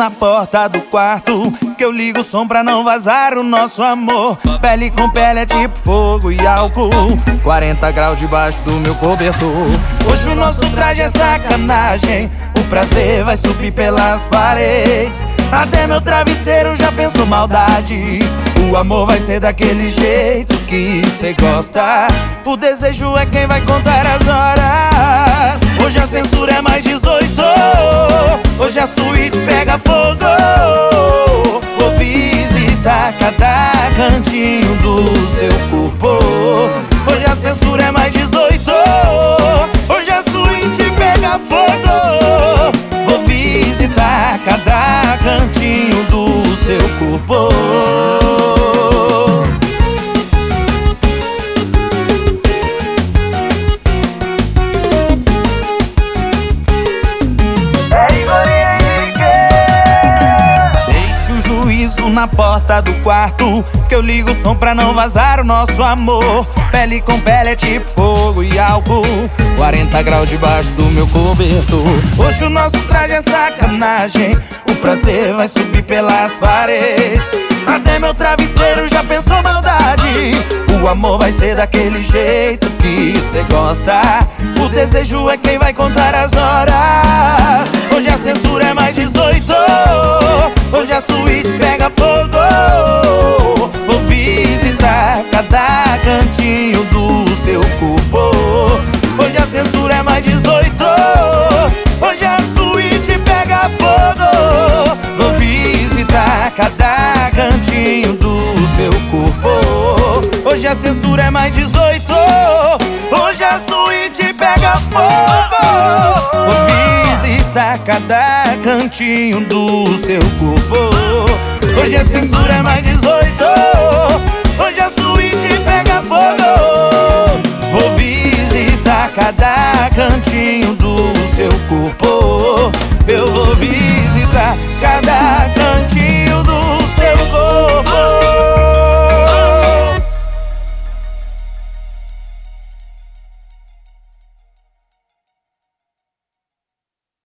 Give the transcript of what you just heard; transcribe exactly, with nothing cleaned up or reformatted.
na porta do quarto, que eu ligo o som pra não vazar o nosso amor. Pele com pele é tipo fogo e álcool, quarenta graus debaixo do meu cobertor. Hoje o nosso traje é sacanagem, o prazer vai subir pelas paredes. Até meu travesseiro já pensou maldade. O amor vai ser daquele jeito que cê gosta. O desejo é quem vai contar as horas. Hoje a censura é mais dezoito. Hoje a suíte pega fogo. Vou visitar cada cantinho do seu corpo. Hoje a censura é mais dezoito. Hoje a suíte pega fogo. Vou visitar cada cantinho do seu corpo. Na porta do quarto, que eu ligo o som pra não vazar o nosso amor. Pele com pele é tipo fogo e álcool, quarenta graus debaixo do meu cobertor. Hoje o nosso traje é sacanagem, o prazer vai subir pelas paredes. Até meu travesseiro já pensou maldade. O amor vai ser daquele jeito que cê gosta. O desejo é quem vai contar as horas. Hoje a censura é mais dezoito. Hoje a suíte pega fogo. Vou visitar cada cantinho do seu corpo. Hoje a censura é mais dezoito. Hoje a suíte pega fogo. Vou visitar cada cantinho do seu corpo. Hoje a censura é mais dezoito. Hoje a suíte pega fogo. Vou visitar cada cantinho do seu corpo. Hoje a censura é mais dezoito.